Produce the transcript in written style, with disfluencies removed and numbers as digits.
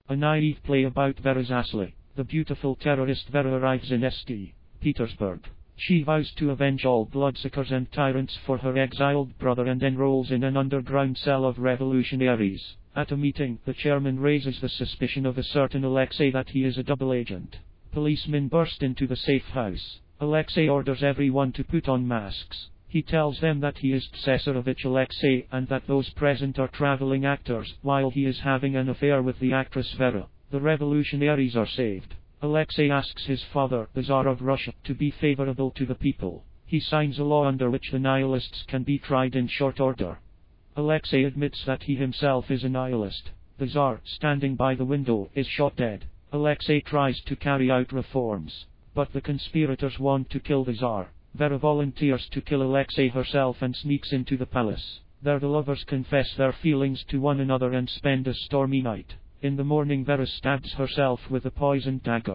A naive play about Vera Zasly. The beautiful terrorist Vera arrives in St. Petersburg. She vows to avenge all bloodsuckers and tyrants for her exiled brother and enrolls in an underground cell of revolutionaries. At a meeting, the chairman raises the suspicion of a certain Alexei that he is a double agent. Policemen burst into the safe house. Alexei orders everyone to put on masks. He tells them that he is Tsaresovich Alexei and that those present are traveling actors, while he is having an affair with the actress Vera. The revolutionaries are saved. Alexei asks his father, the Tsar of Russia, to be favorable to the people. He signs a law under which the nihilists can be tried in short order. Alexei admits that he himself is a nihilist. The Tsar, standing by the window, is shot dead. Alexei tries to carry out reforms, but the conspirators want to kill the Tsar. Vera volunteers to kill Alexei herself and sneaks into the palace. There the lovers confess their feelings to one another and spend a stormy night. In the morning Vera stabs herself with a poisoned dagger.